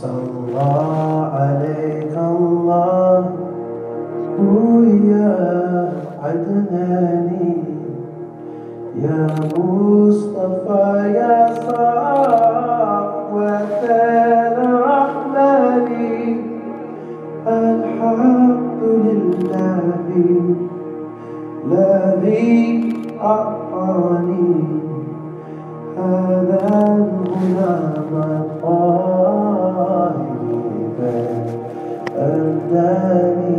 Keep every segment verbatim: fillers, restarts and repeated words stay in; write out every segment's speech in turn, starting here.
صلى عليك الله ويا عدناني يا مصطفى يا صفوة الرحمن الحمد لله الذي أعطاني هذا الغلام الطاهر أرداني.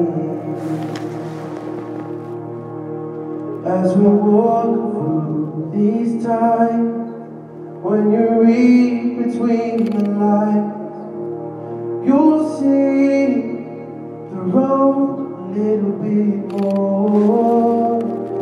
As we walk through these times, when you read between the lines, you'll see the road a little bit more.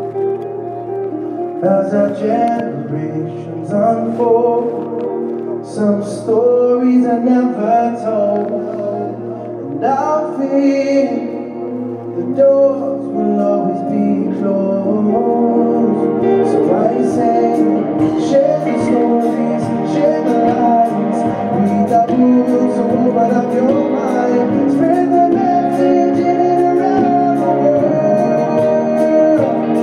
As our generations unfold, some stories are never told, and I fear the doors will always be closed. So I say, share the stories, share the lights, read the books, open up your mind, spread the message in and around the world.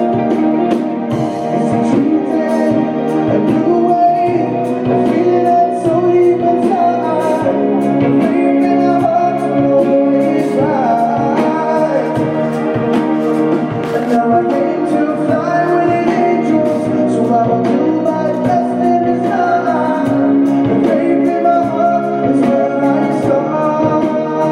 It's a true day, a new way, a feeling that's so deep inside, a faith in our hearts will always rise. And now I came to fly with the angels, so I will do my best in this time. The faith in my heart is where I start.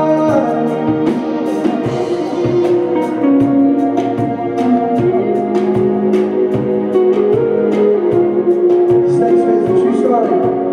This next bit is a true story.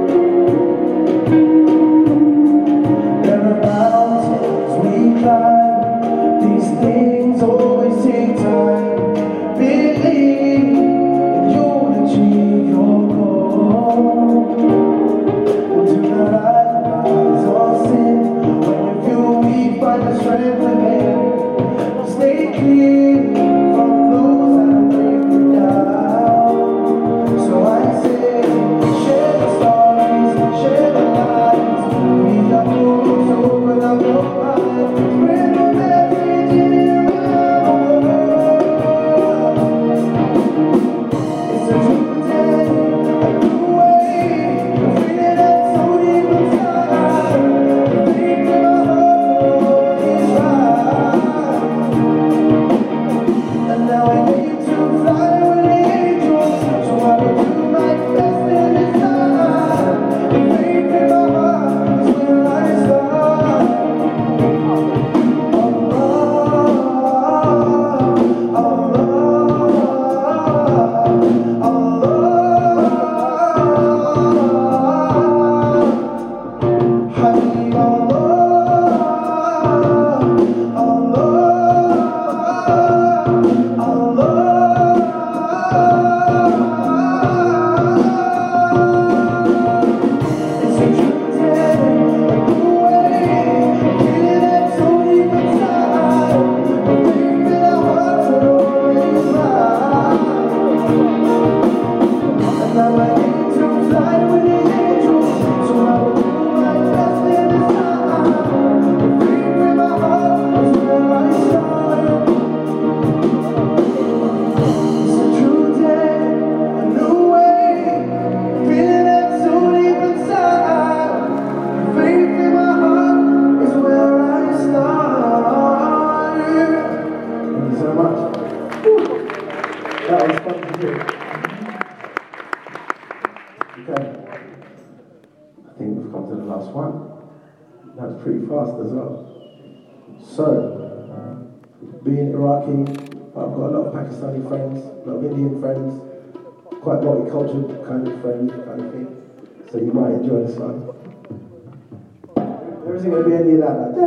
There are mountains we climb, these things always take time. Believe and you'll achieve your goal. And do not idolize or sin. When you feel weak, find the strength within. Stay clear from those that bring you down. So I say, share the stories, share the lives, read the books, open up your mind, spread the message in and around the world. It's a new day, a new way, a feeling that's so deep inside, the faith in my heart will always rise. And now I need to fly with the angels, so I will do my best in this time. The faith in my heart is where I start. Allah, Allah, Allah, Habib Allah, Allah, it's a true day, a new way, feeling that's so deep inside, the faith in our hearts will always rise. And now I need to fly with the angels, so I will do my best in this time. The faith in my heart is where I start. It's a true day, a new way, feeling that's so deep inside. The faith in my heart is where I start. Thank you so much. That was fun to do. Okay. I think we've come to the last one. That was pretty fast as well. So, being Iraqi, I've got a lot of Pakistani friends, a lot of Indian friends, quite multicultural kind of friend kind of thing. So you might enjoy this one. There isn't going to be any of that. Like,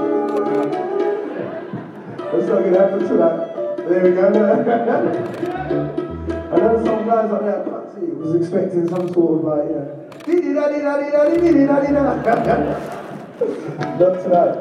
that's not going to happen to that. There we go. I know some guys up there, I can't see, was expecting some sort of like, you know, dee-dee-da-dee-da-dee-da-dee-dee-da-dee-da. Not tonight.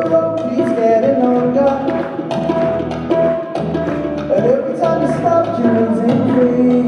road keeps getting longer, and every time you stop, you're losing free.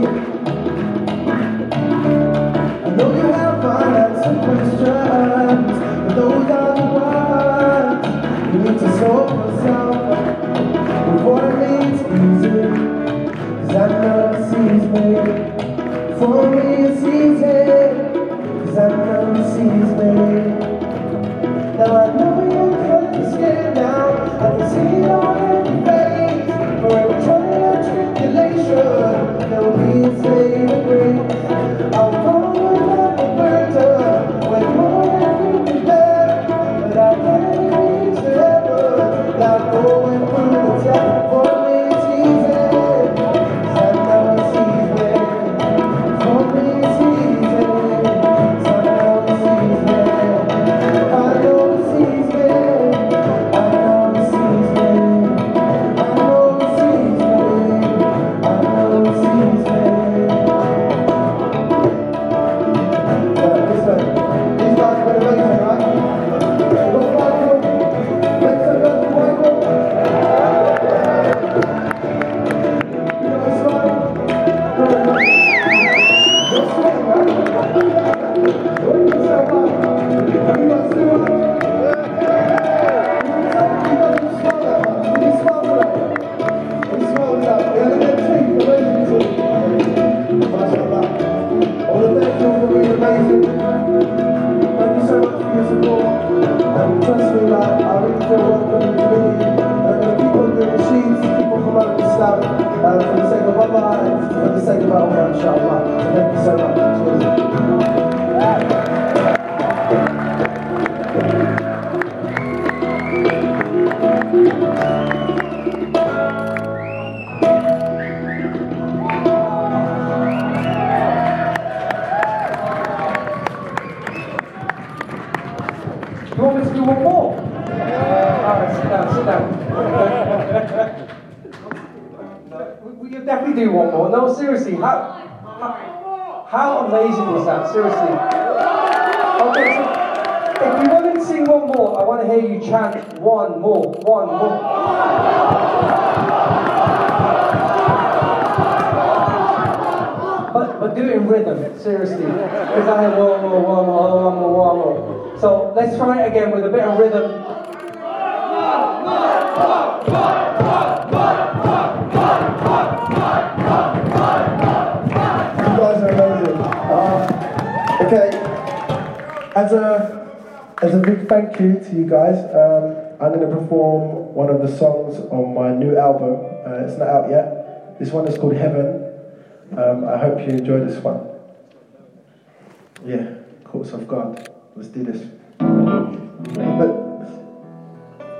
I know you have financial questions, but those are the ones you need to solve yourself before it means easy. 'Cause I know it's easy. For me it's easy, 'cause I know it's easy. Now I know you're cutting skin now, I can see it on every face. For every trial and tribulation, there will be a saving grace. I'll follow like a bird when more than you can bear, but I can't reach the heaven without going through the test. For me it's easy, 'cause I know it's easy. For me it's easy, 'cause I know it's easy. I know it's easy, I know it's easy, I know it's easy, I know it's easy. Yeah, listen, these guys have been amazing, right? What's Michael? Make some noise for Michael. You know what's right? Go on. You're sweating, right? What do you say, man? Have you got too much? You don't smell that much. Can you smell that? Can you smell that? Yeah, look at the tree, the amazing tree. MashaAllah. I want to thank you all for being amazing. Thank you so much for your support. And trust me, like, I really feel welcome in the community. And I'm going to keep on doing sheets, keep on promoting Islam uh, for the sake of Allah and for the sake of Allah, inshallah. Thank you so much. You want me to do one more? Alright, sit down, sit down. No, we, we can definitely do one more. No, seriously, how, how, how amazing was that? Seriously. Okay, so if you want to sing one more, I want to hear you chant one more, one more. But, but do it in rhythm, seriously. Because I have one more, one more, one more, one more. So let's try it again with a bit of rhythm. You guys are amazing. Uh, okay, as a as a big thank you to you guys, um, I'm going to perform one of the songs on my new album. Uh, it's not out yet. This one is called Heaven. Um, I hope you enjoy this one. Yeah, Courts of God. Let's do this. But